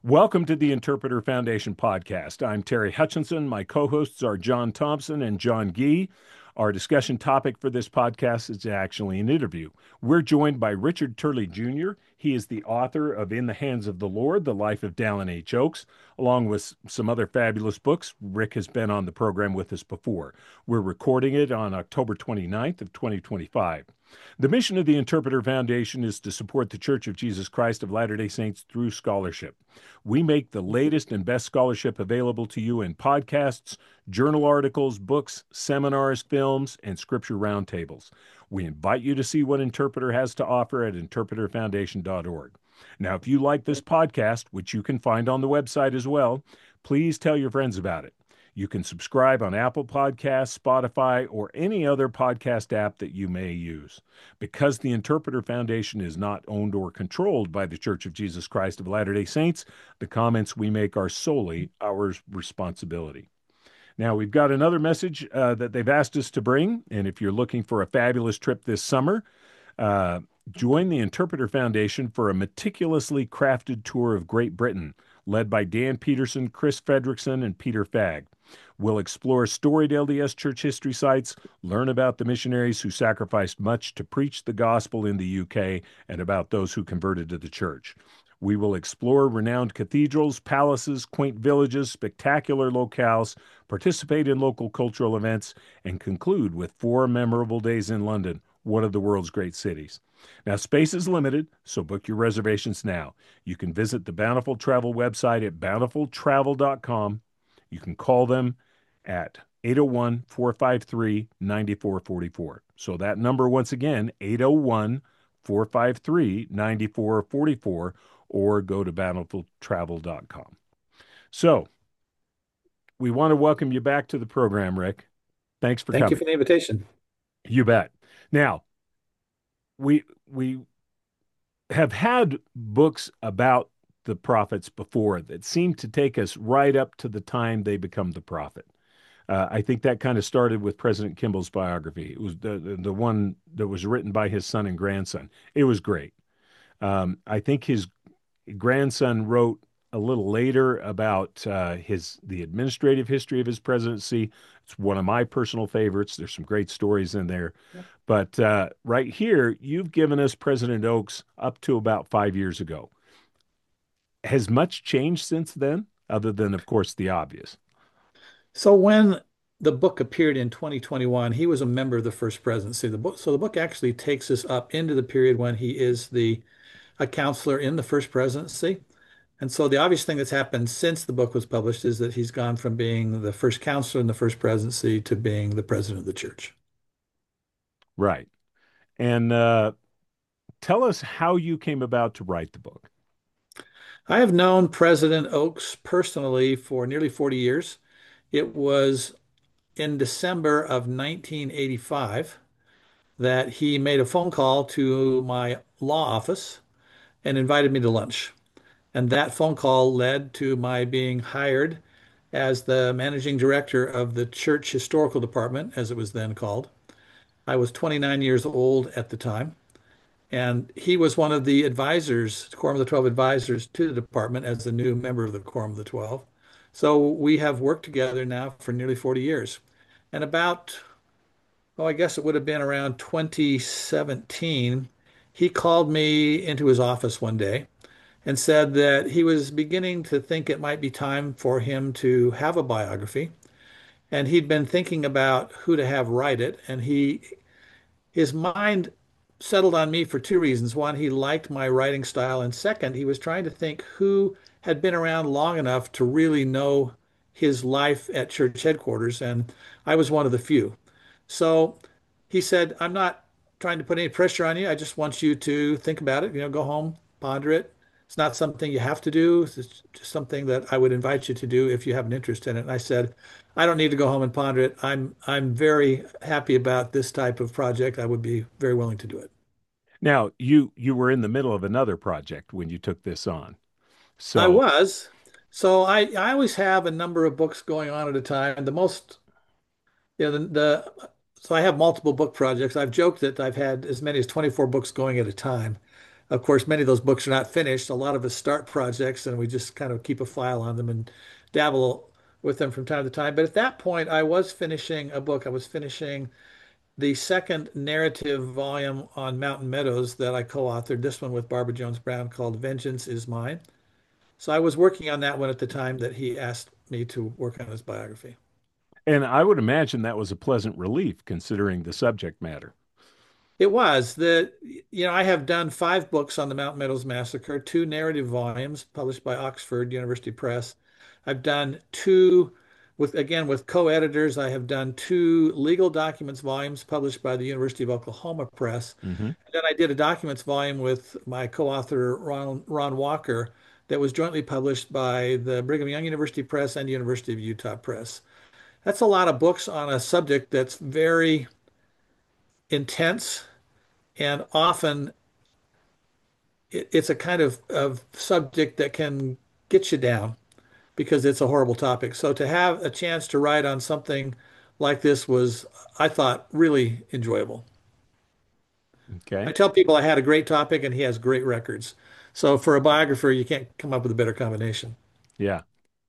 Welcome to the Interpreter Foundation podcast. I'm Terry Hutchinson. My co hosts are John Thompson and John Gee. Our discussion topic for this podcast is actually an interview. We're joined by Richard Turley Jr. He is the author of In the Hands of the Lord, The Life of Dallin H. Oaks, along with some other fabulous books. Rick has been on the program with us before. We're recording it on October 29th of 2025. The mission of the Interpreter Foundation is to support the Church of Jesus Christ of Latter-day Saints through scholarship. We make the latest and best scholarship available to you in podcasts, journal articles, books, seminars, films, and scripture roundtables. We invite you to see what Interpreter has to offer at interpreterfoundation.org. Now, if you like this podcast, which you can find on the website as well, please tell your friends about it. You can subscribe on Apple Podcasts, Spotify, or any other podcast app that you may use. Because the Interpreter Foundation is not owned or controlled by the Church of Jesus Christ of Latter-day Saints, the comments we make are solely our responsibility. Now, we've got another message that they've asked us to bring, and if you're looking for a fabulous trip this summer, uh, join the Interpreter Foundation for a meticulously crafted tour of Great Britain, led by Dan Peterson, Chris Fredrickson, and Peter Fagg. We'll explore storied LDS church history sites, learn about the missionaries who sacrificed much to preach the gospel in the UK, and about those who converted to the church. We will explore renowned cathedrals, palaces, quaint villages, spectacular locales, participate in local cultural events, and conclude with 4 memorable days in London, one of the world's great cities. Now, space is limited, so book your reservations now. You can visit the Bountiful Travel website at bountifultravel.com. You can call them at 801-453-9444. So that number once again, 801-453-9444, or go to bountifultravel.com. So we want to welcome you back to the program, Rick. Thanks for Thank you coming. for the invitation. You bet. Now, we have had books about the prophets before that seem to take us right up to the time they become the prophet. I think that kind of started with President Kimball's biography. It was the one that was written by his son and grandson. It was great. I think his grandson wrote a little later about the administrative history of his presidency. It's one of my personal favorites. There's some great stories in there. But right here, you've given us President Oaks up to about 5 years ago. Has much changed since then, other than, of course, the obvious? So when the book appeared in 2021, he was a member of the first presidency. The book actually takes us up into the period when he is a counselor in the first presidency. And so the obvious thing that's happened since the book was published is that he's gone from being the first counselor in the first presidency to being the president of the church. Right. And tell us how you came about to write the book. I have known President Oaks personally for nearly 40 years. It was in December of 1985 that he made a phone call to my law office and invited me to lunch. And that phone call led to my being hired as the managing director of the church historical department, as it was then called. I was 29 years old at the time, and he was one of the advisors, Quorum of the 12 advisors to the department as a new member of the Quorum of the 12. So we have worked together now for nearly 40 years. And about I guess it would have been around 2017, he called me into his office one day and said that he was beginning to think it might be time for him to have a biography. And he'd been thinking about who to have write it. And his mind settled on me for two reasons. One, he liked my writing style. And second, he was trying to think who had been around long enough to really know his life at church headquarters. And I was one of the few. So he said, I'm not trying to put any pressure on you. I just want you to think about it, go home, ponder it. It's not something you have to do. It's just something that I would invite you to do if you have an interest in it. And I said, I don't need to go home and ponder it. I'm very happy about this type of project. I would be very willing to do it. Now, you were in the middle of another project when you took this on. I So, was. So I always have a number of books going on at a time. The most, so I have multiple book projects. I've joked that I've had as many as 24 books going at a time. Of course, many of those books are not finished. A lot of us start projects and we just kind of keep a file on them and dabble with them from time to time. But at that point, I was finishing a book. I was finishing the second narrative volume on Mountain Meadows that I co-authored, this one with Barbara Jones Brown called Vengeance is Mine. So I was working on that one at the time that he asked me to work on his biography. And I would imagine that was a pleasant relief considering the subject matter. It was I have done 5 books on the Mount Meadows Massacre, 2 narrative volumes published by Oxford University Press. I've done two with co-editors. I have done 2 legal documents volumes published by the University of Oklahoma Press. Hmm. And then I did a documents volume with my co-author Ron Walker that was jointly published by the Brigham Young University Press and University of Utah Press. That's a lot of books on a subject that's very intense and often it's a kind of subject that can get you down because it's a horrible topic. So to have a chance to write on something like this was, I thought, really enjoyable. I Okay. tell people I had a great topic and he has great records. So for a biographer, you can't come up with a better combination. Yeah.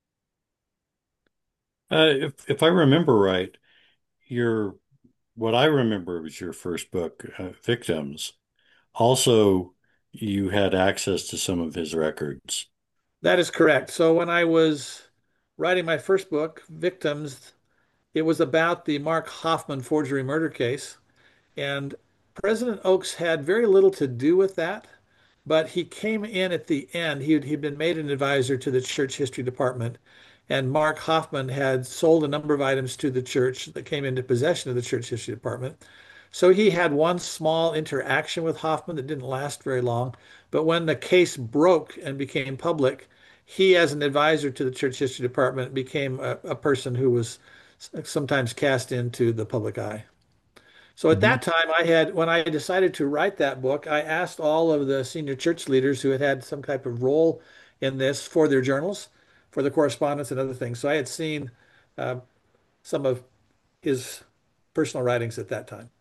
If I remember right, your what I remember was your first book, Victims. Also, you had access to some of his records. That is correct. So when I was writing my first book, Victims, it was about the Mark Hoffman forgery murder case. And President Oaks had very little to do with that, but he came in at the end. He'd been made an advisor to the church history department, and Mark Hoffman had sold a number of items to the church that came into possession of the church history department. So he had one small interaction with Hoffman that didn't last very long. But when the case broke and became public, he, as an advisor to the church history department, became a person who was sometimes cast into the public eye. So at Hmm. that time, when I decided to write that book, I asked all of the senior church leaders who had had some type of role in this for their journals, for the correspondence and other things. So I had seen uh, some of his personal writings at that time.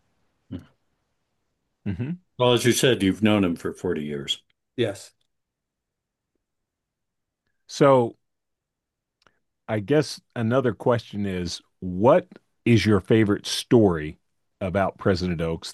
Hmm. Well, as you said, you've known him for 40 years. Yes. So I guess another question is, what is your favorite story about President Oaks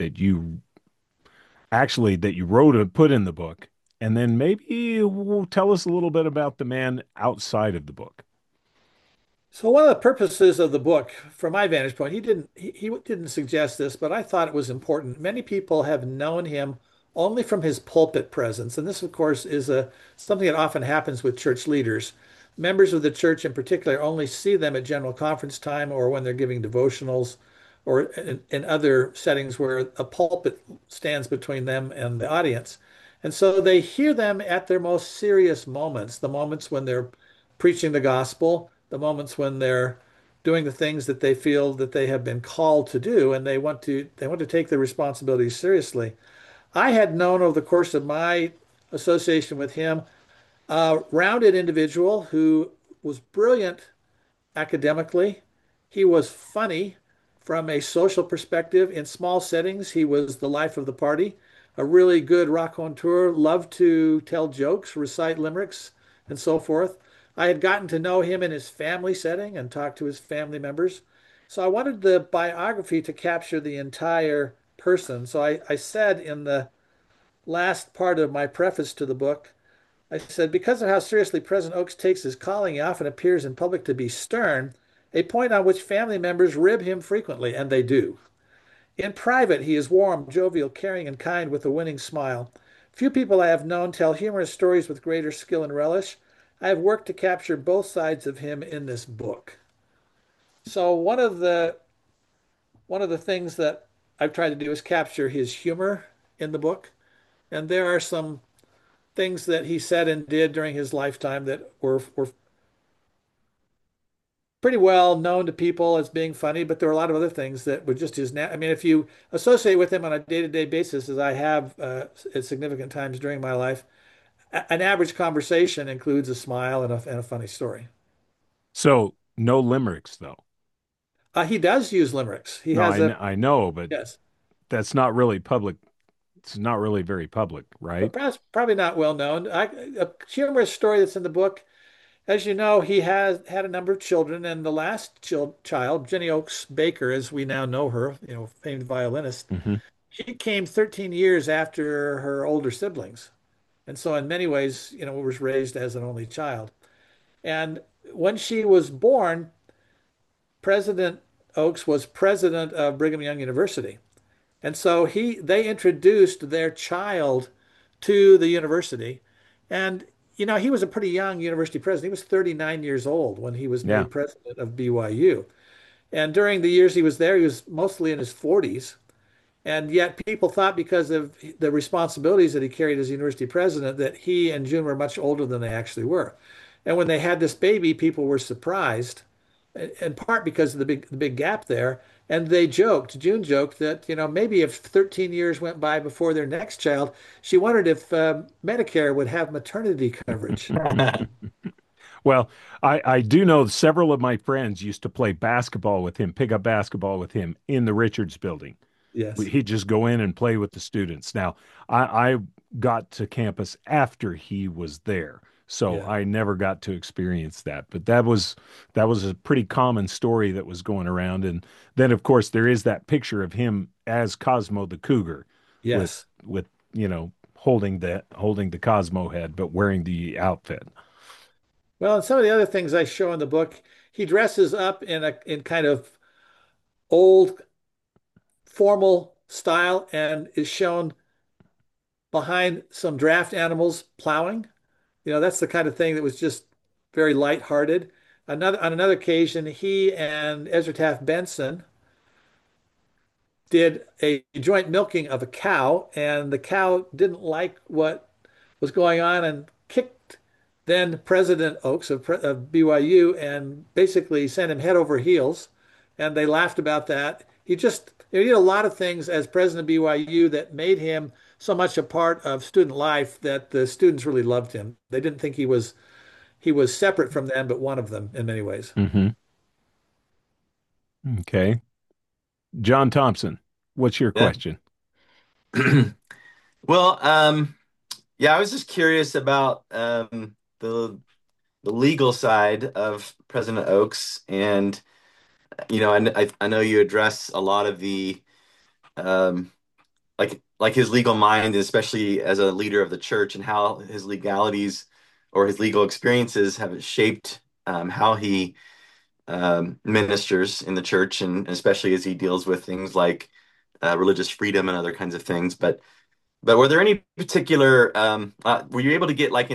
that you wrote and put in the book? And then maybe you will tell us a little bit about the man outside of the book. So one of the purposes of the book, from my vantage point, he didn't suggest this, but I thought it was important. Many people have known him only from his pulpit presence, and this, of course, is a something that often happens with church leaders. Members of the church, in particular, only see them at general conference time or when they're giving devotionals, or in other settings where a pulpit stands between them and the audience. And so they hear them at their most serious moments, the moments when they're preaching the gospel, the moments when they're doing the things that they feel that they have been called to do, and they want to take their responsibilities seriously. I had known over the course of my association with him a rounded individual who was brilliant academically. He was funny from a social perspective. In small settings, he was the life of the party. A really good raconteur, loved to tell jokes, recite limericks, and so forth. I had gotten to know him in his family setting and talked to his family members. So I wanted the biography to capture the entire person. So I said in the last part of my preface to the book, I said, because of how seriously President Oaks takes his calling, he often appears in public to be stern, a point on which family members rib him frequently, and they do. In private, he is warm, jovial, caring, and kind with a winning smile. Few people I have known tell humorous stories with greater skill and relish. I have worked to capture both sides of him in this book. So one of the things that I've tried to do is capture his humor in the book. And there are some things that he said and did during his lifetime that were pretty well known to people as being funny, but there were a lot of other things that were just I mean, if you associate with him on a day-to-day basis, as I have at significant times during my life, an average conversation includes a smile and a funny story. So no limericks, though. He does use limericks. He No, has a I know, but yes. that's not really public. it's not really very public, right? but perhaps probably not well known. A humorous story that's in the book. As you know, he has had a number of children, and the last child, Jenny Oakes Baker, as we now know her, famed violinist, Hmm. she came 13 years after her older siblings. And so in many ways, was raised as an only child. And when she was born, President Oakes was president of Brigham Young University. And so they introduced their child to the university. And he was a pretty young university president. He was 39 years old when he was Yeah. made president of BYU. And during the years he was there, he was mostly in his 40s. And yet people thought because of the responsibilities that he carried as university president that he and June were much older than they actually were. And when they had this baby, people were surprised, in part because of the big gap there. And June joked that, maybe if 13 years went by before their next child, she wondered if Medicare would have maternity coverage. Well, I do know several of my friends used to play basketball with him, pick up basketball with him in the Richards building. Yes. He'd just go in and play with the students. Now, I got to campus after he was there, so Yeah. I never got to experience that. But that was a pretty common story that was going around. And then, of course, there is that picture of him as Cosmo the Cougar, with Yes. holding the Cosmo head, but wearing the outfit. Well, and some of the other things I show in the book, he dresses up in kind of old formal style and is shown behind some draft animals plowing. That's the kind of thing that was just very lighthearted. On another occasion, he and Ezra Taft Benson did a joint milking of a cow, and the cow didn't like what was going on and kicked then President Oakes of BYU and basically sent him head over heels. And they laughed about that. He did a lot of things as president of BYU that made him so much a part of student life that the students really loved him. They didn't think he was separate from them, but one of them in many ways. Hmm. Okay. John Thompson, what's your Yeah. question? Well, yeah, I was just curious about the legal side of President Oakes, and I know you address a lot of the um, like his legal mind, especially as a leader of the church, and how his legalities or his legal experiences have shaped how he ministers in the church, and especially as he deals with things like religious freedom and other kinds of things. But were there any particular were you able to get like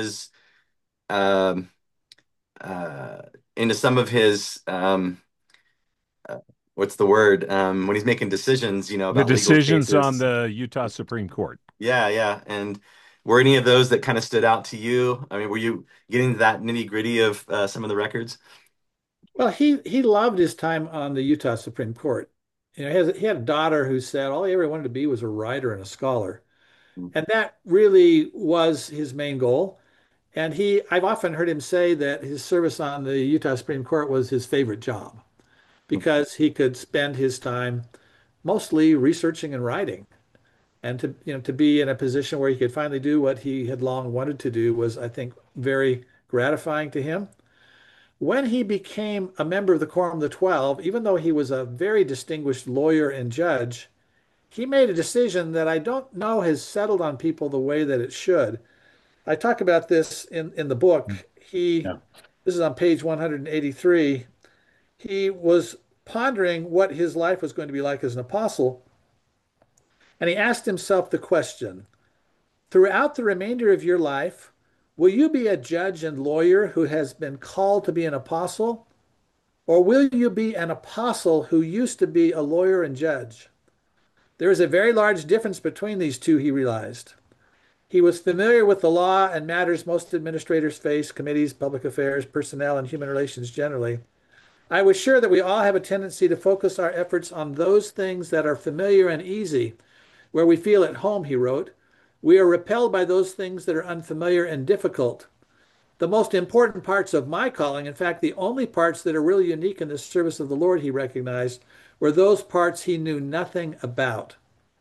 um, uh, into some of his uh, what's the word when he's making decisions, The about legal decisions on cases? the Utah Supreme Court. Yeah, yeah. And were any of those that kind of stood out to you? I mean, were you getting to that nitty-gritty of some of the records? Well, he loved his time on the Utah Supreme Court. He had a daughter who said all he ever wanted to be was a writer and a scholar. And that really was his main goal. And I've often heard him say that his service on the Utah Supreme Court was his favorite job because he could spend his time mostly researching and writing. And to be in a position where he could finally do what he had long wanted to do was, I think, very gratifying to him. When he became a member of the Quorum of the Twelve, even though he was a very distinguished lawyer and judge, he made a decision that I don't know has settled on people the way that it should. I talk about this in the book. Yeah. This is on page 183. He was pondering what his life was going to be like as an apostle, and he asked himself the question, throughout the remainder of your life, will you be a judge and lawyer who has been called to be an apostle, or will you be an apostle who used to be a lawyer and judge? There is a very large difference between these two, he realized. He was familiar with the law and matters most administrators face, committees, public affairs, personnel, and human relations generally. I was sure that we all have a tendency to focus our efforts on those things that are familiar and easy, where we feel at home, he wrote. We are repelled by those things that are unfamiliar and difficult. The most important parts of my calling, in fact, the only parts that are really unique in the service of the Lord, he recognized, were those parts he knew nothing about.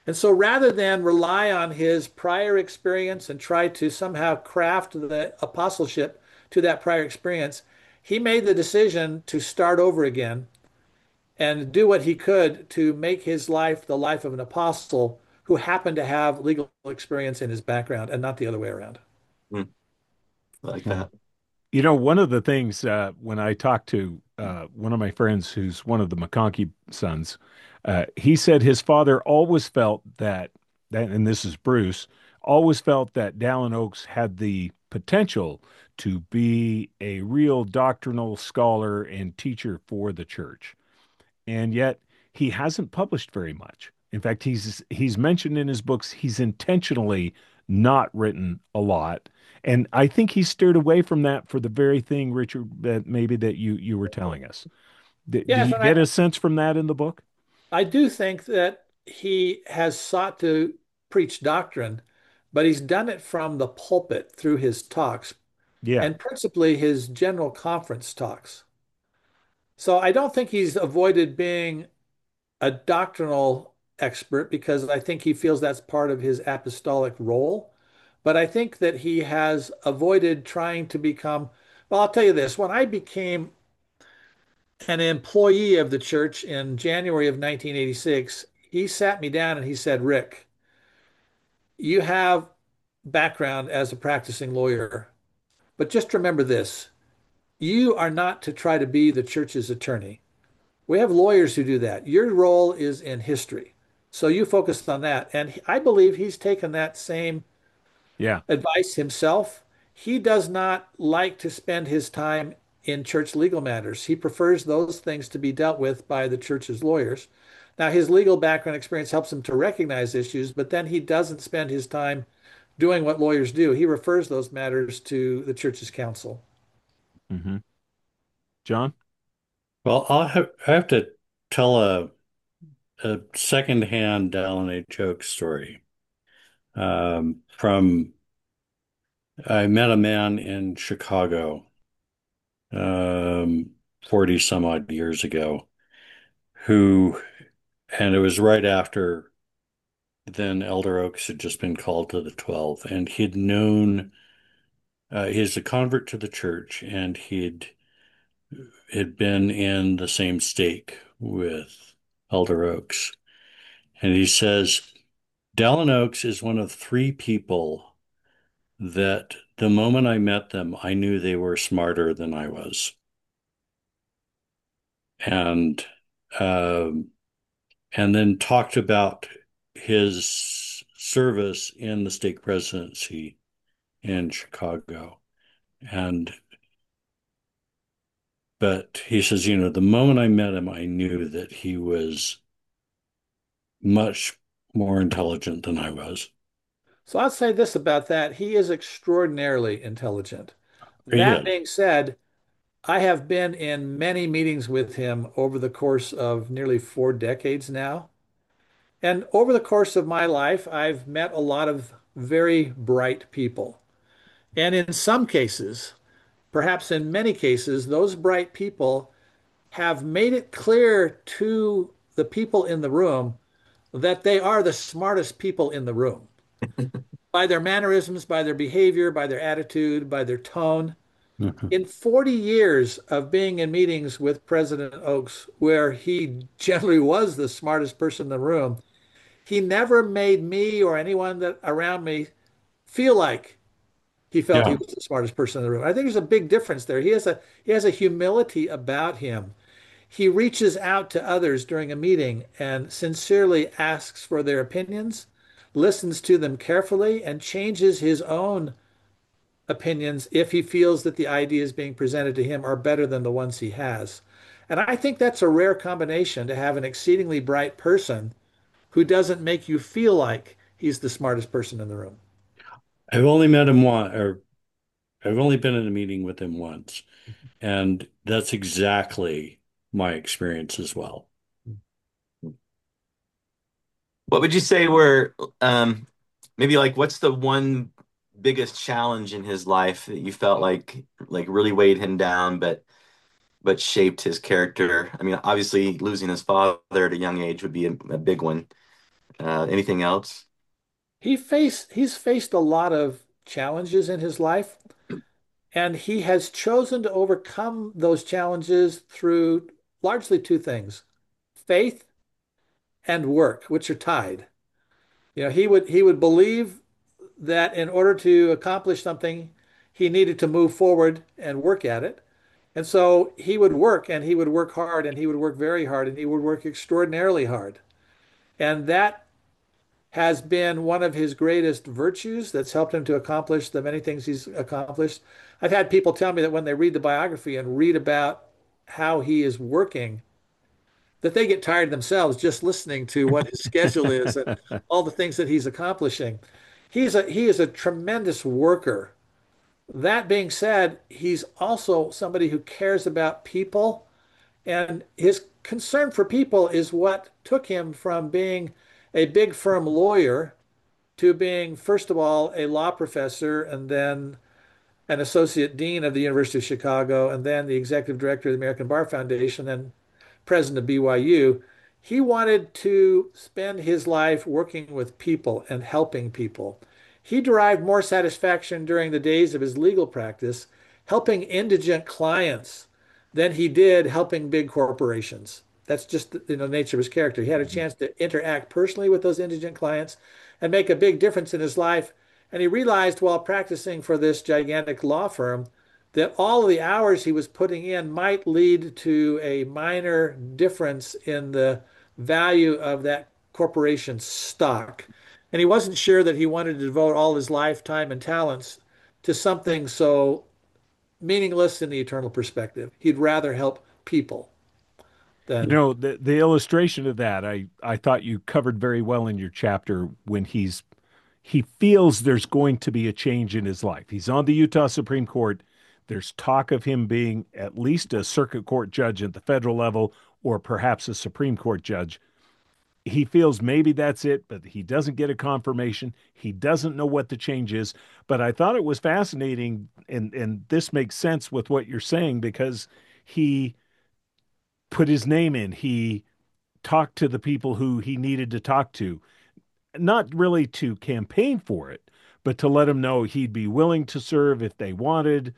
And so rather than rely on his prior experience and try to somehow craft the apostleship to that prior experience, he made the decision to start over again and do what he could to make his life the life of an apostle who happened to have legal experience in his background and not the other way around. Hmm, I like Yeah. that. One of the things when I talked to one of my friends who's one of the McConkey sons, he said his father always felt and this is Bruce, always felt that Dallin Oaks had the potential to be a real doctrinal scholar and teacher for the church. And yet he hasn't published very much. In fact, he's mentioned in his books he's intentionally not written a lot, and I think he steered away from that for the very thing, Richard, that maybe that you were telling us. Do Yes, you and get a sense from that in the book? I do think that he has sought to preach doctrine, but he's done it from the pulpit through his talks Yeah, and principally his general conference talks. So I don't think he's avoided being a doctrinal expert because I think he feels that's part of his apostolic role. But I think that he has avoided trying to become, well, I'll tell you this, when I became an employee of the church in January of 1986, he sat me down and he said, Rick, you have background as a practicing lawyer, but just remember this. You are not to try to be the church's attorney. We have lawyers who do that. Your role is in history. So you focused on that. And I believe he's taken that same yeah. advice himself. He does not like to spend his time in church legal matters. He prefers those things to be dealt with by the church's lawyers. Now, his legal background experience helps him to recognize issues, but then he doesn't spend his time doing what lawyers do. He refers those matters to the church's counsel. Hmm. John? Well, I have to tell a secondhand Dallin H. Oaks story. From I met a man in Chicago, 40 some odd years ago, who, and it was right after then Elder Oaks had just been called to the 12, and he'd known, he's a convert to the church, and had been in the same stake with Elder Oaks. And he says, Dallin Oaks is one of three people that the moment I met them, I knew they were smarter than I was. And um, and then talked about his service in the stake presidency in Chicago. And but he says, the moment I met him, I knew that he was much more intelligent than I was. So I'll say this about that. He is extraordinarily intelligent. He That is. being said, I have been in many meetings with him over the course of nearly 4 decades now. And over the course of my life, I've met a lot of very bright people. And in some cases, perhaps in many cases, those bright people have made it clear to the people in the room that they are the smartest people in the room by their mannerisms, by their behavior, by their attitude, by their tone. Mhm. In 40 years of being in meetings with President Oaks, where he generally was the smartest person in the room, he never made me or anyone that around me feel like he felt he Yeah. was the smartest person in the room. I think there's a big difference there. He has a humility about him. He reaches out to others during a meeting and sincerely asks for their opinions, listens to them carefully, and changes his own opinions if he feels that the ideas being presented to him are better than the ones he has. And I think that's a rare combination to have an exceedingly bright person who doesn't make you feel like he's the smartest person in the room. I've only met him once, or I've only been in a meeting with him once, and that's exactly my experience as well. What would you say were maybe like what's the one biggest challenge in his life that you felt like really weighed him down but shaped his character? I mean, obviously losing his father at a young age would be a big one. Anything else? He's faced a lot of challenges in his life, and he has chosen to overcome those challenges through largely two things: faith and work, which are tied. He would believe that in order to accomplish something, he needed to move forward and work at it. And so he would work and he would work hard and he would work very hard and he would work extraordinarily hard. And that has been one of his greatest virtues that's helped him to accomplish the many things he's accomplished. I've had people tell me that when they read the biography and read about how he is working, that they get tired themselves just listening to what his schedule is and all the things that he's accomplishing. He is a tremendous worker. That being said, he's also somebody who cares about people, and his concern for people is what took him from being a big firm lawyer to being, first of all, a law professor and then an associate dean of the University of Chicago and then the executive director of the American Bar Foundation and president of BYU. He wanted to spend his life working with people and helping people. He derived more satisfaction during the days of his legal practice helping indigent clients than he did helping big corporations. That's just the nature of his character. He had a chance to interact personally with those indigent clients and make a big difference in his life. And he realized while practicing for this gigantic law firm that all of the hours he was putting in might lead to a minor difference in the value of that corporation's stock. And he wasn't sure that he wanted to devote all his lifetime and talents to something so meaningless in the eternal perspective. He'd rather help people You than. know, the illustration of that, I thought you covered very well in your chapter when he feels there's going to be a change in his life. He's on the Utah Supreme Court. There's talk of him being at least a circuit court judge at the federal level or perhaps a Supreme Court judge. He feels maybe that's it, but he doesn't get a confirmation. He doesn't know what the change is. But I thought it was fascinating, and this makes sense with what you're saying because he put his name in. He talked to the people who he needed to talk to, not really to campaign for it, but to let them know he'd be willing to serve if they wanted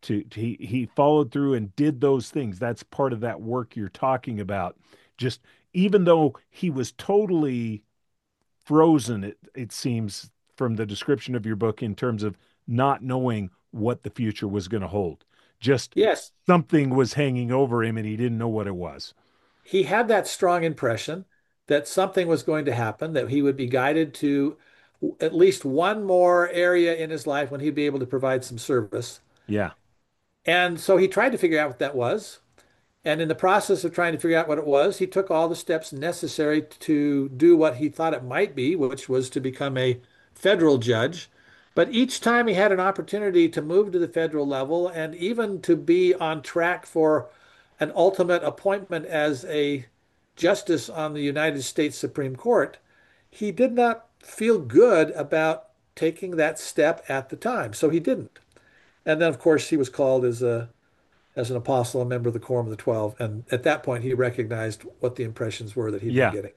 he followed through and did those things. That's part of that work you're talking about. Just even though he was totally frozen, it seems from the description of your book in terms of not knowing what the future was going to hold. Just Yes, something was hanging over him and he didn't know what it was. he had that strong impression that something was going to happen, that he would be guided to at least one more area in his life when he'd be able to provide some service. Yeah. And so he tried to figure out what that was. And in the process of trying to figure out what it was, he took all the steps necessary to do what he thought it might be, which was to become a federal judge. But each time he had an opportunity to move to the federal level and even to be on track for an ultimate appointment as a justice on the United States Supreme Court, he did not feel good about taking that step at the time. So he didn't. And then, of course, he was called as an apostle, a member of the Quorum of the Twelve. And at that point, he recognized what the impressions were that he'd been Yeah. getting.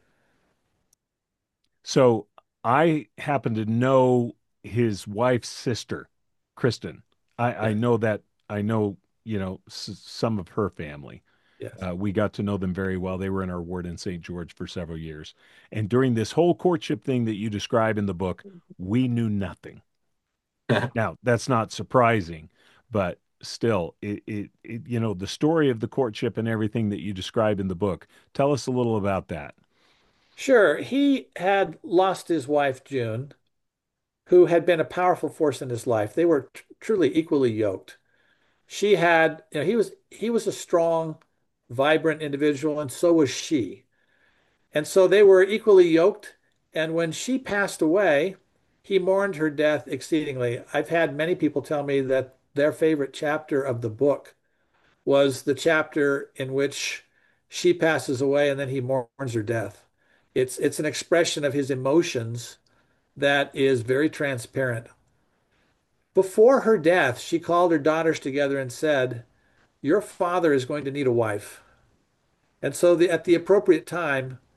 So I happen to know his wife's sister, Kristen. I Yes, know that I know, some of her family. yes. We got to know them very well. They were in our ward in St. George for several years. And during this whole courtship thing that you describe in the book, we knew nothing. Now, that's not surprising, but still, the story of the courtship and everything that you describe in the book, tell us a little about that. Sure, he had lost his wife, June, who had been a powerful force in his life. They were truly equally yoked. She had, he was a strong, vibrant individual, and so was she. And so they were equally yoked. And when she passed away, he mourned her death exceedingly. I've had many people tell me that their favorite chapter of the book was the chapter in which she passes away and then he mourns her death. It's an expression of his emotions that is very transparent. Before her death, she called her daughters together and said, "Your father is going to need a wife." And so at the appropriate time,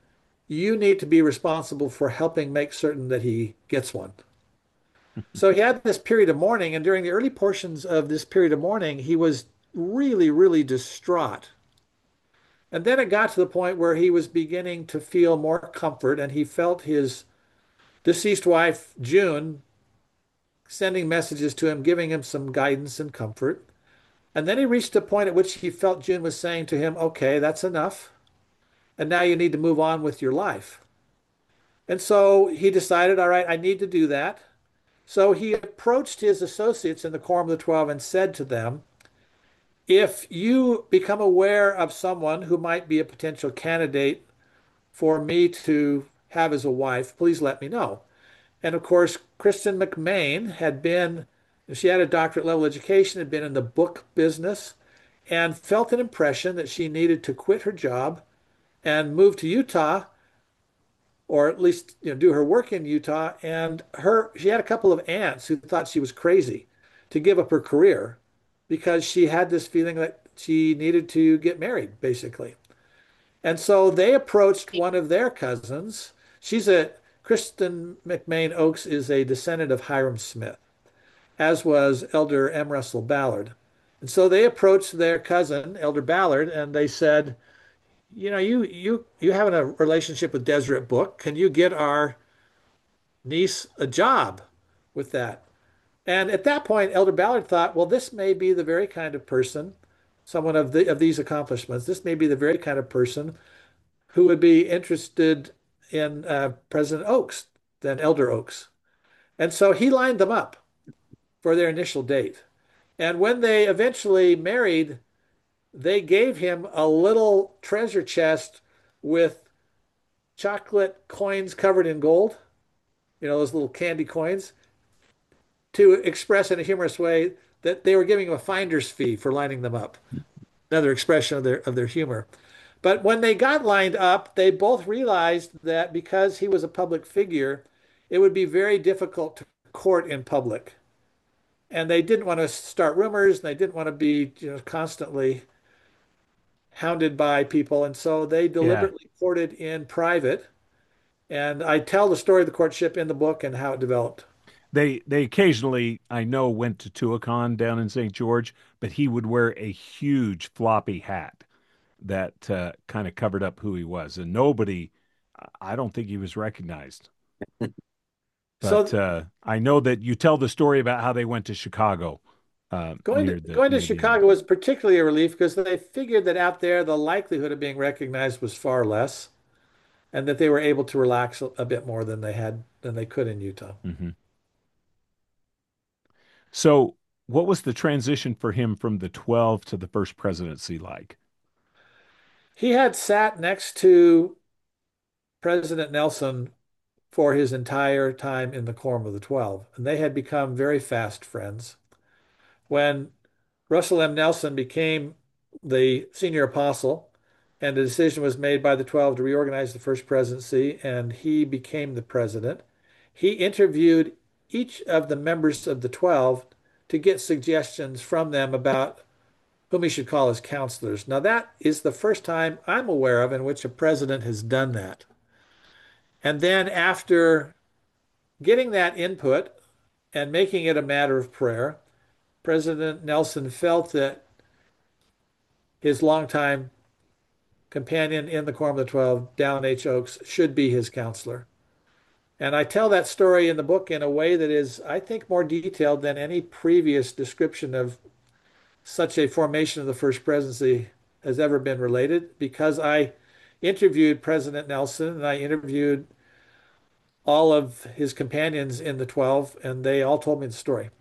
you need to be responsible for helping make certain that he gets one. So he had this period of mourning, and during the early portions of this period of mourning, he was really, really distraught. And then it got to the point where he was beginning to feel more comfort, and he felt his deceased wife, June, sending messages to him, giving him some guidance and comfort. And then he reached a point at which he felt June was saying to him, okay, that's enough. And now you need to move on with your life. And so he decided, all right, I need to do that. So he approached his associates in the Quorum of the Twelve and said to them, if you become aware of someone who might be a potential candidate for me to have as a wife, please let me know. And of course, Kristen McMain she had a doctorate level education, had been in the book business, and felt an impression that she needed to quit her job and move to Utah, or at least do her work in Utah. And she had a couple of aunts who thought she was crazy to give up her career because she had this feeling that she needed to get married, basically. And so they approached one of their cousins. Kristen McMain Oakes is a descendant of Hiram Smith, as was Elder M. Russell Ballard. And so they approached their cousin, Elder Ballard, and they said, you having a relationship with Deseret Book. Can you get our niece a job with that? And at that point, Elder Ballard thought, well, this may be the very kind of person, someone of these accomplishments, this may be the very kind of person who would be interested in President Oakes, then Elder Oakes. And so he lined them up for their initial date. And when they eventually married, they gave him a little treasure chest with chocolate coins covered in gold, those little candy coins, to express in a humorous way that they were giving him a finder's fee for lining them up. Another expression of their humor. But when they got lined up, they both realized that because he was a public figure, it would be very difficult to court in public. And they didn't want to start rumors, and they didn't want to be, constantly hounded by people. And so they Yeah. deliberately courted in private. And I tell the story of the courtship in the book and how it developed. They occasionally, I know, went to Tuacahn down in St. George, but he would wear a huge floppy hat that kind of covered up who he was, and I don't think he was recognized. But So I know that you tell the story about how they went to Chicago going to near the end. Chicago was particularly a relief because they figured that out there the likelihood of being recognized was far less, and that they were able to relax a bit more than they could in Utah. Hmm. So, what was the transition for him from the 12 to the first presidency like? He had sat next to President Nelson for his entire time in the Quorum of the Twelve, and they had become very fast friends. When Russell M. Nelson became the senior apostle, and the decision was made by the 12 to reorganize the first presidency, and he became the president, he interviewed each of the members of the 12 to get suggestions from them about whom he should call as counselors. Now, that is the first time I'm aware of in which a president has done that. And then after getting that input and making it a matter of prayer, President Nelson felt that his longtime companion in the Quorum of the Twelve, Dallin H. Oakes, should be his counselor. And I tell that story in the book in a way that is, I think, more detailed than any previous description of such a formation of the first presidency has ever been related, because I interviewed President Nelson and I interviewed all of his companions in the 12, and they all told me the story.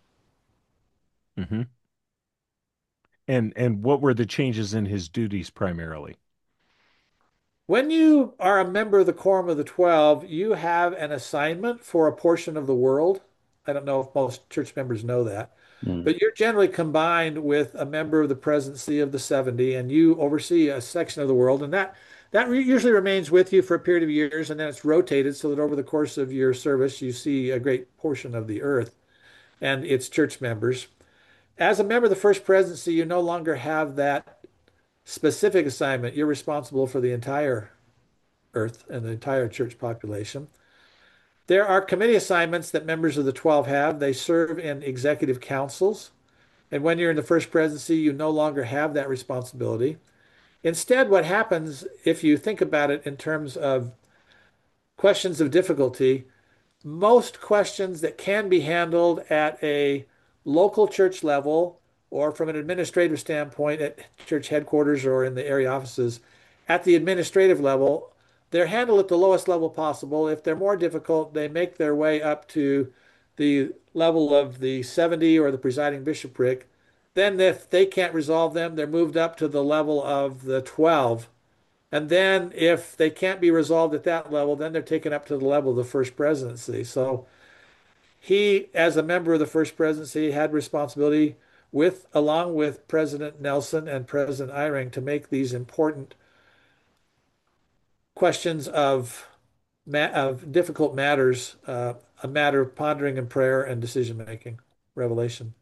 Hmm. And what were the changes in his duties primarily? When you are a member of the Quorum of the 12, you have an assignment for a portion of the world. I don't know if most church members know that, Mm. but you're generally combined with a member of the presidency of the 70, and you oversee a section of the world. And that usually remains with you for a period of years, and then it's rotated so that over the course of your service, you see a great portion of the earth and its church members. As a member of the first presidency, you no longer have that specific assignment. You're responsible for the entire earth and the entire church population. There are committee assignments that members of the 12 have. They serve in executive councils. And when you're in the first presidency, you no longer have that responsibility. Instead, what happens if you think about it in terms of questions of difficulty, most questions that can be handled at a local church level or from an administrative standpoint at church headquarters or in the area offices, at the administrative level, they're handled at the lowest level possible. If they're more difficult, they make their way up to the level of the 70 or the presiding bishopric. Then, if they can't resolve them, they're moved up to the level of the 12. And then if they can't be resolved at that level, then they're taken up to the level of the first presidency. So he, as a member of the first presidency, had responsibility with, along with President Nelson and President Eyring, to make these important questions of difficult matters a matter of pondering and prayer and decision making, revelation.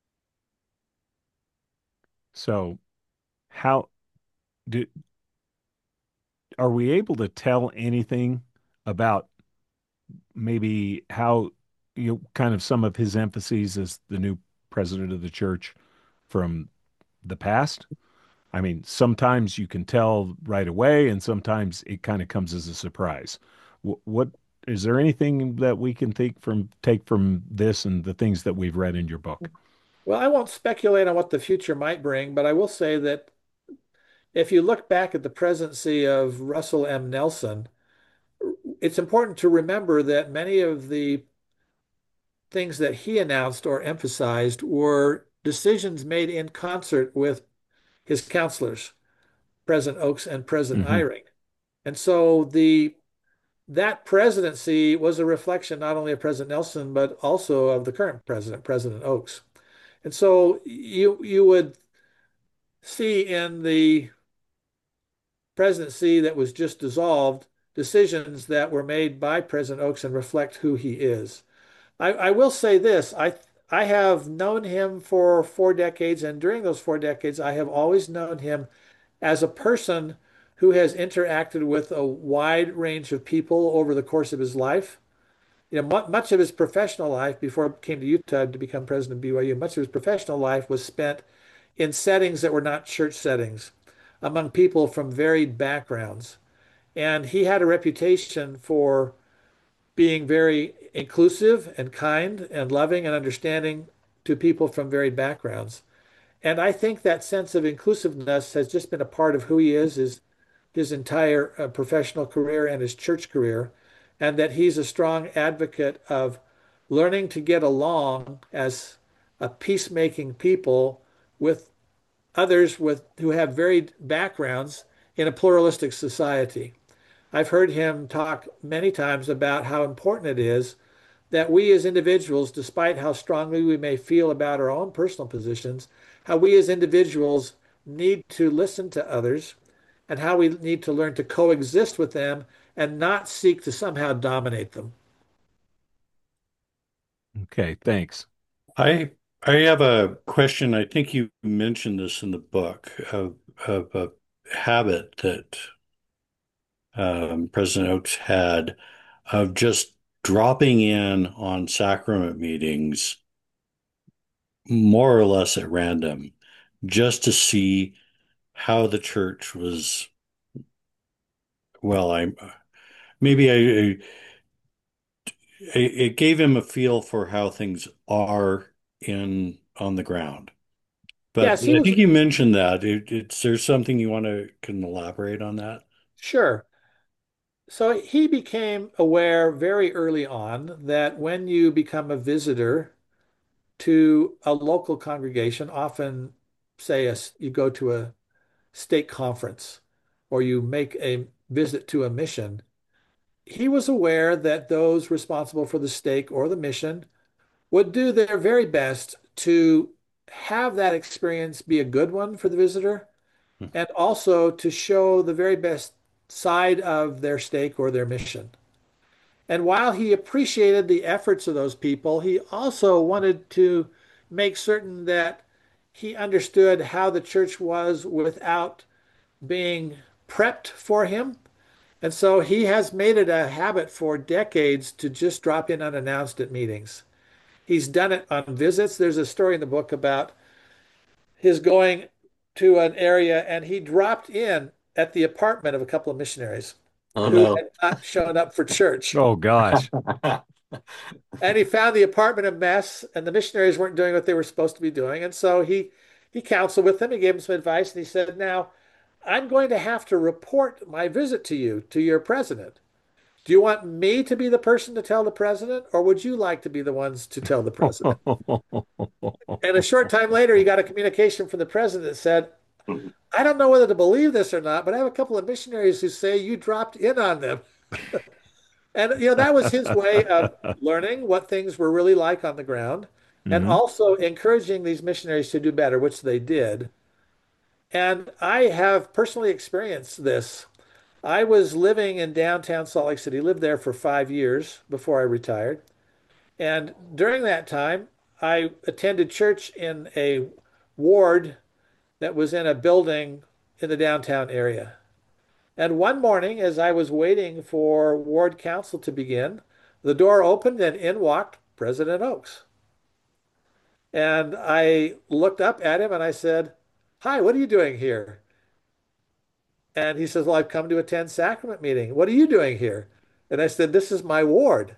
So, how do are we able to tell anything about maybe how kind of some of his emphases as the new president of the church from the past? I mean, sometimes you can tell right away, and sometimes it kind of comes as a surprise. What is there anything that we can take from this and the things that we've read in your book? Well, I won't speculate on what the future might bring, but I will say that if you look back at the presidency of Russell M. Nelson, it's important to remember that many of the things that he announced or emphasized were decisions made in concert with his counselors, President Oaks and President Hmm. Eyring. And so the that presidency was a reflection not only of President Nelson, but also of the current president, President Oaks. And so you would see in the presidency that was just dissolved decisions that were made by President Oaks and reflect who he is. I will say this. I have known him for 4 decades, and during those 4 decades, I have always known him as a person who has interacted with a wide range of people over the course of his life. Much of his professional life before he came to Utah to become president of BYU, much of his professional life was spent in settings that were not church settings, among people from varied backgrounds. And he had a reputation for being very inclusive and kind and loving and understanding to people from varied backgrounds. And I think that sense of inclusiveness has just been a part of who he is his entire professional career and his church career, and that he's a strong advocate of learning to get along as a peacemaking people with others who have varied backgrounds in a pluralistic society. I've heard him talk many times about how important it is that we as individuals, despite how strongly we may feel about our own personal positions, how we as individuals need to listen to others and how we need to learn to coexist with them and not seek to somehow dominate them. Okay, thanks. I I have a question. I think you mentioned this in the book of a habit that President Oaks had of just dropping in on sacrament meetings more or less at random, just to see how the church was. Well, I maybe it gave him a feel for how things are in on the ground. But Yes, he I was think you mentioned that. There's something you want to can elaborate on that? sure. So he became aware very early on that when you become a visitor to a local congregation, often say you go to a stake conference or you make a visit to a mission, he was aware that those responsible for the stake or the mission would do their very best to have that experience be a good one for the visitor and also to show the very best side of their stake or their mission. And while he appreciated the efforts of those people, he also wanted to make certain that he understood how the church was without being prepped for him And so he has made it a habit for decades to just drop in unannounced at meetings. He's done it on visits. There's a story in the book about his going to an area and he dropped in at the apartment of a couple of missionaries Oh who no. had not shown up for church. Oh gosh. And he found the apartment a mess, and the missionaries weren't doing what they were supposed to be doing. And so he counseled with them. He gave them some advice, and he said, "Now, I'm going to have to report my visit to you to your president. Do you want me to be the person to tell the president, or would you like to be the ones to tell the president?" And a short time later, he got a communication from the president that said, "I don't know whether to believe this or not, but I have a couple of missionaries who say you dropped in on them." And that was his way of learning what things were really like on the ground and Hmm. also encouraging these missionaries to do better, which they did. And I have personally experienced this. I was living in downtown Salt Lake City, lived there for 5 years before I retired. And during that time, I attended church in a ward that was in a building in the downtown area. And one morning, as I was waiting for ward council to begin, the door opened and in walked President Oaks. And I looked up at him and I said, "Hi, what are you doing here?" And he says, "Well, I've come to attend sacrament meeting. What are you doing here?" And I said, "This is my ward."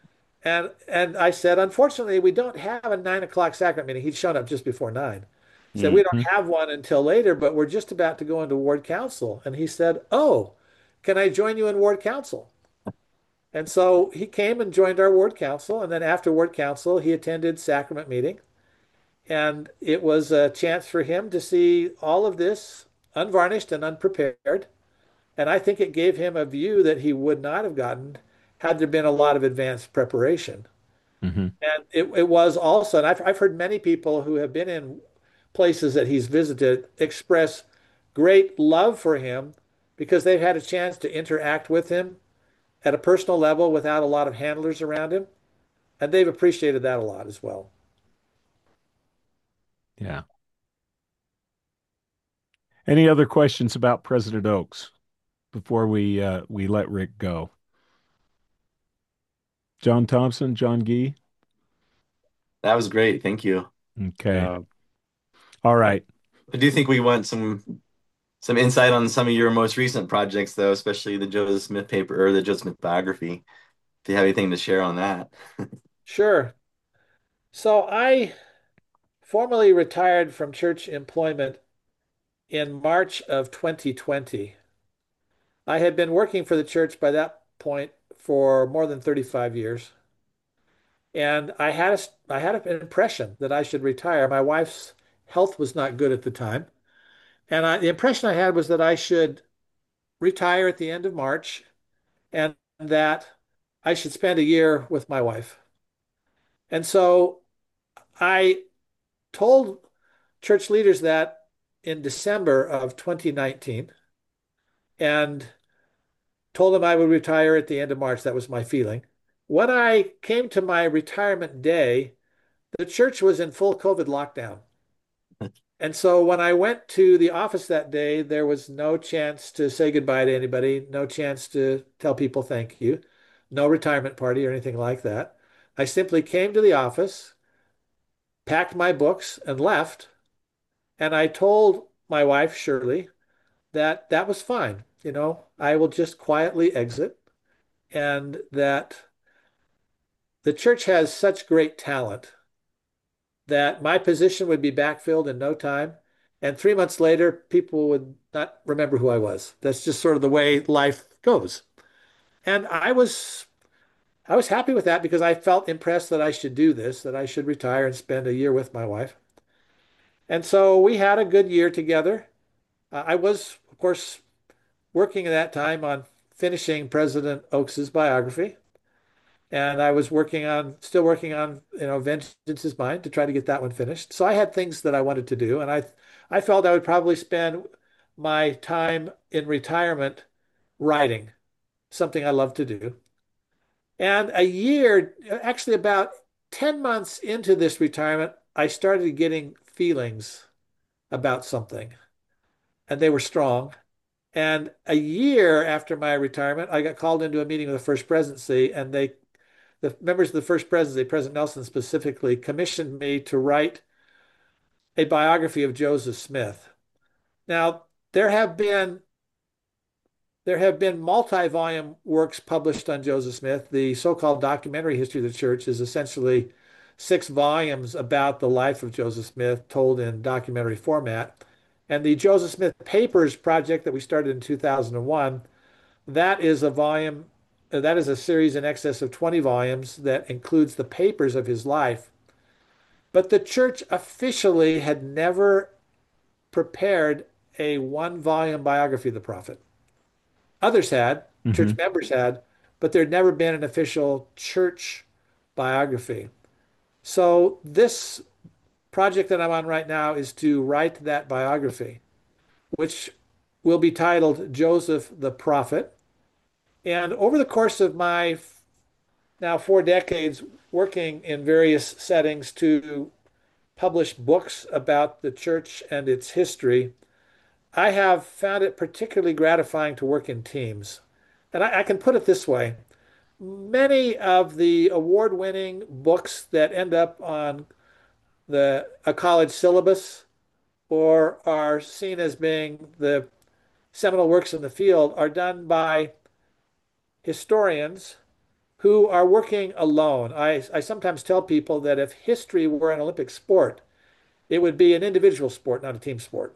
And I said, "Unfortunately, we don't have a 9 o'clock sacrament meeting." He'd shown up just before 9. He said, "We don't Hmm. have one until later, but we're just about to go into ward council." And he said, "Oh, can I join you in ward council?" And so he came and joined our ward council. And then after ward council, he attended sacrament meeting. And it was a chance for him to see all of this unvarnished and unprepared. And I think it gave him a view that he would not have gotten had there been a lot of advanced preparation. Hmm. And it was also, and I've heard many people who have been in places that he's visited express great love for him because they've had a chance to interact with him at a personal level without a lot of handlers around him. And they've appreciated that a lot as well. Yeah. Any other questions about President Oaks before we let Rick go? John Thompson, John Gee. That was great. Thank you. Okay. Uh, All right. I do think we want some insight on some of your most recent projects, though, especially the Joseph Smith paper or the Joseph Smith biography. If you have anything to share on that. Sure. So I formally retired from church employment in March of 2020. I had been working for the church by that point for more than 35 years. And I had an impression that I should retire. My wife's health was not good at the time. And the impression I had was that I should retire at the end of March and that I should spend a year with my wife. And so I told church leaders that in December of 2019 and told them I would retire at the end of March. That was my feeling. When I came to my retirement day, the church was in full COVID lockdown. And so when I went to the office that day, there was no chance to say goodbye to anybody, no chance to tell people thank you, no retirement party or anything like that. I simply came to the office, packed my books, and left. And I told my wife, Shirley, that that was fine. I will just quietly exit and that the church has such great talent that my position would be backfilled in no time. And 3 months later, people would not remember who I was. That's just sort of the way life goes. And I was happy with that because I felt impressed that I should do this, that I should retire and spend a year with my wife. And so we had a good year together. I was, of course, working at that time on finishing President Oaks's biography. And I was still working on, Vengeance is Mine to try to get that one finished. So I had things that I wanted to do, and I felt I would probably spend my time in retirement writing, something I love to do. And actually about 10 months into this retirement, I started getting feelings about something, and they were strong. And a year after my retirement, I got called into a meeting with the First Presidency, and the members of the First Presidency, President Nelson specifically, commissioned me to write a biography of Joseph Smith. Now, there have been there have been multi-volume works published on Joseph Smith. The so-called documentary history of the church is essentially 6 volumes about the life of Joseph Smith told in documentary format. And the Joseph Smith Papers project that we started in 2001, that is a volume, that is a series in excess of 20 volumes that includes the papers of his life. But the church officially had never prepared a 1 volume biography of the prophet. Others had, church Hmm. members had, but there'd never been an official church biography. So this project that I'm on right now is to write that biography, which will be titled Joseph the Prophet. And over the course of my now 4 decades working in various settings to publish books about the church and its history, I have found it particularly gratifying to work in teams. And I can put it this way. Many of the award-winning books that end up on a college syllabus or are seen as being the seminal works in the field are done by historians who are working alone. I sometimes tell people that if history were an Olympic sport, it would be an individual sport, not a team sport.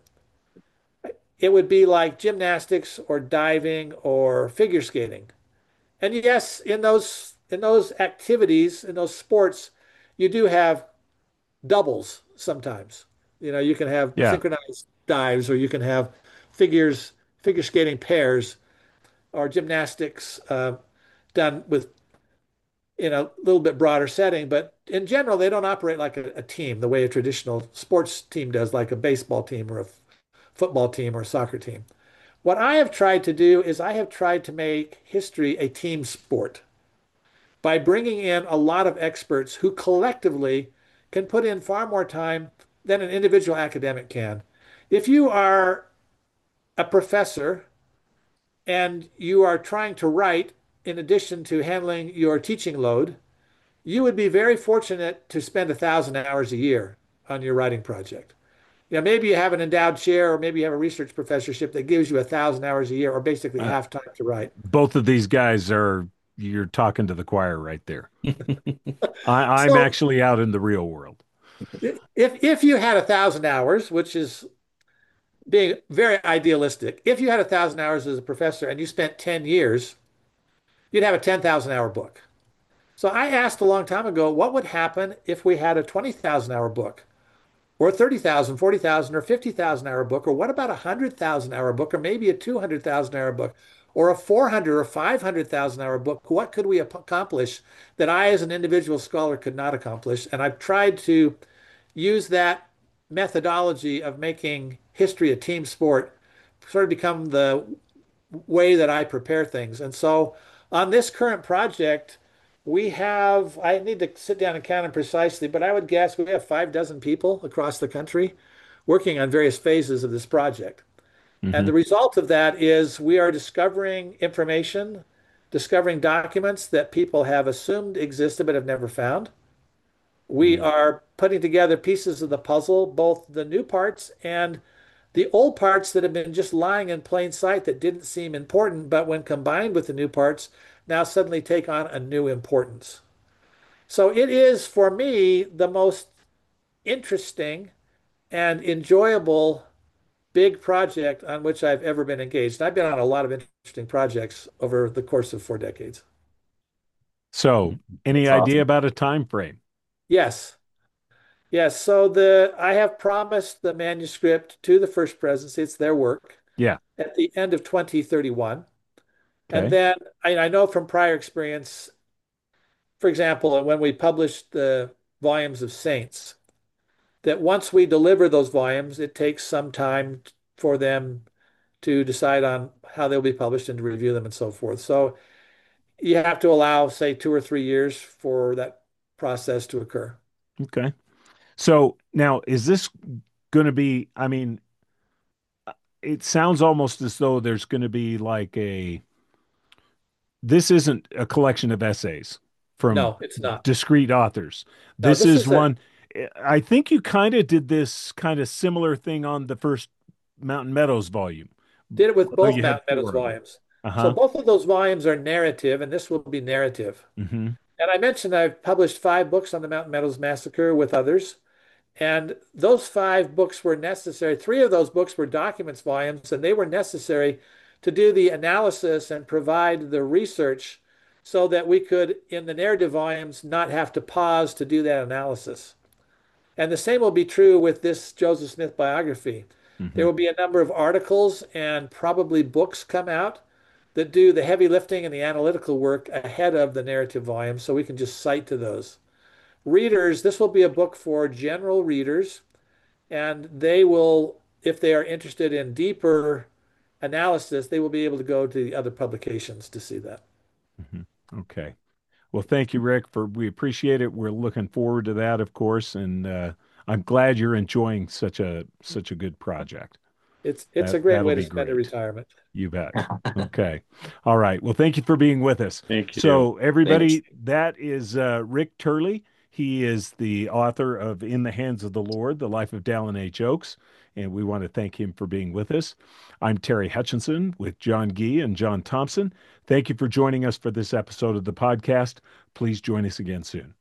It would be like gymnastics or diving or figure skating. And yes, in those activities, in those sports, you do have doubles sometimes. You can have Yeah. synchronized dives, or you can have figure skating pairs, or gymnastics done with in a little bit broader setting. But in general, they don't operate like a team the way a traditional sports team does, like a baseball team or a football team or a soccer team. What I have tried to do is I have tried to make history a team sport by bringing in a lot of experts who collectively can put in far more time than an individual academic can. If you are a professor and you are trying to write in addition to handling your teaching load, you would be very fortunate to spend 1,000 hours a year on your writing project. Maybe you have an endowed chair, or maybe you have a research professorship that gives you 1,000 hours a year, or basically Uh, half time to write. both of these guys are, you're talking to the choir right there. I'm So actually out in the real world. if you had 1,000 hours, which is being very idealistic, if you had 1,000 hours as a professor and you spent 10 years, you'd have a 10,000 hour book. So I asked a long time ago, what would happen if we had a 20,000 hour book, or a 30,000, 40,000, or 50,000 hour book? Or what about a 100,000 hour book, or maybe a 200,000 hour book, or a 400 or 500,000 hour book? What could we accomplish that I, as an individual scholar, could not accomplish? And I've tried to use that methodology of making history a team sport sort of become the way that I prepare things. And so on this current project, I need to sit down and count them precisely, but I would guess we have 5 dozen people across the country working on various phases of this project. And Hmm. the result of that is we are discovering information, discovering documents that people have assumed existed but have never found. We are putting together pieces of the puzzle, both the new parts and the old parts that have been just lying in plain sight that didn't seem important, but when combined with the new parts, now suddenly take on a new importance. So it is, for me, the most interesting and enjoyable big project on which I've ever been engaged. I've been on a lot of interesting projects over the course of 4 decades. So, any That's idea awesome. about a time frame? Yes. Yes. So I have promised the manuscript to the First Presidency. It's their work Yeah. at the end of 2031. And Okay. then I know from prior experience, for example, when we published the volumes of Saints, that once we deliver those volumes, it takes some time for them to decide on how they'll be published and to review them and so forth. So you have to allow, say, 2 or 3 years for that process to occur. Okay. So now is this going to be, I mean, it sounds almost as though there's going to be this isn't a collection of essays from No, it's not. discrete authors. No, This this is is a one, I think you kind of did this kind of similar thing on the first Mountain Meadows volume, did it with although both you had Mountain Meadows four of them. volumes. So Uh-huh. both of those volumes are narrative, and this will be narrative. Hmm. And I mentioned I've published 5 books on the Mountain Meadows Massacre with others. And those 5 books were necessary. 3 of those books were documents volumes, and they were necessary to do the analysis and provide the research so that we could, in the narrative volumes, not have to pause to do that analysis. And the same will be true with this Joseph Smith biography. Hmm. There will be a number of articles and probably books come out that do the heavy lifting and the analytical work ahead of the narrative volume, so we can just cite to those. Readers, this will be a book for general readers, and they will, if they are interested in deeper analysis, they will be able to go to the other publications to see that. Hmm. Okay. Well, thank you, Rick, we appreciate it. We're looking forward to that, of course, and I'm glad you're enjoying such a good project. It's a great That'll way to be spend a great. retirement. You bet. Okay. All right. Well, thank you for being with us. Thank you. So, Thanks. everybody, that is Rick Turley. He is the author of In the Hands of the Lord, The Life of Dallin H. Oakes, and we want to thank him for being with us. I'm Terry Hutchinson with John Gee and John Thompson. Thank you for joining us for this episode of the podcast. Please join us again soon.